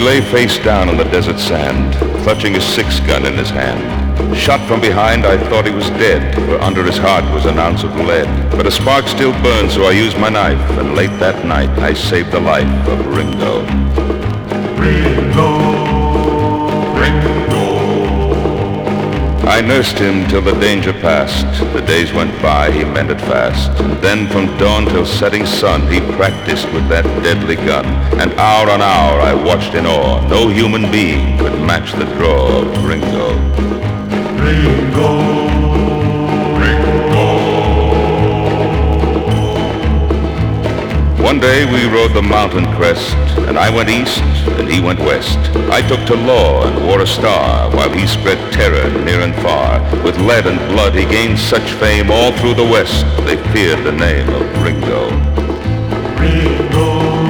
lay face down on the desert sand, clutching his six-gun in his hand. Shot from behind, I thought he was dead, for under his heart was an ounce of lead. But a spark still burned, so I used my knife, and late that night I saved the life of Ringo. Ringo, Ringo. I nursed him till the danger passed. The days went by, he mended fast. And then from dawn till setting sun, he practiced with that deadly gun. And hour on hour I watched in awe. No human being could match the draw of Ringo. Ringo, Ringo. One day we rode the mountain crest, and I went east and he went west. I took to law and wore a star, while he spread terror near and far. With lead and blood he gained such fame all through the west, they feared the name of Ringo. Ringo,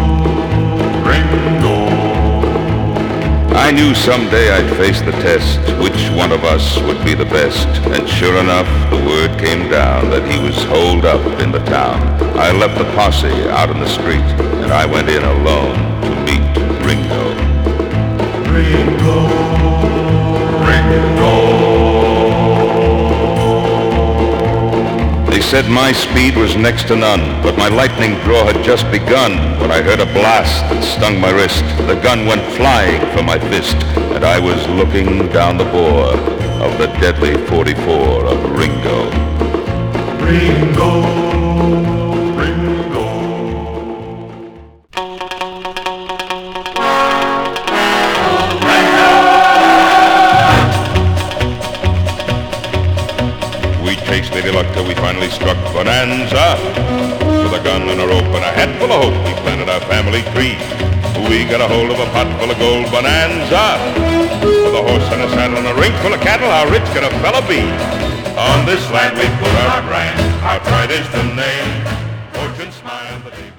Ringo. I knew someday I'd face the test, which one of us would be the best. And sure enough, the word came down that he was holed up in the town. I left the posse out in the street, and I went in alone to meet Ringo. Ringo, Ringo. They said my speed was next to none, but my lightning draw had just begun when I heard a blast that stung my wrist. The gun went flying from my fist, and I was looking down the bore of the deadly 44 of Ringo. Ringo, Ringo. We chased Lady Luck till we finally struck Bonanza. With a gun and a rope and a hat full of hope, we planted our family tree. We got a hold of a pot full of gold Bonanza. With a horse and a saddle and a ring full of cattle, how rich could a fella be? On this land we put our brand, our pride is the name. Fortune smiled the day.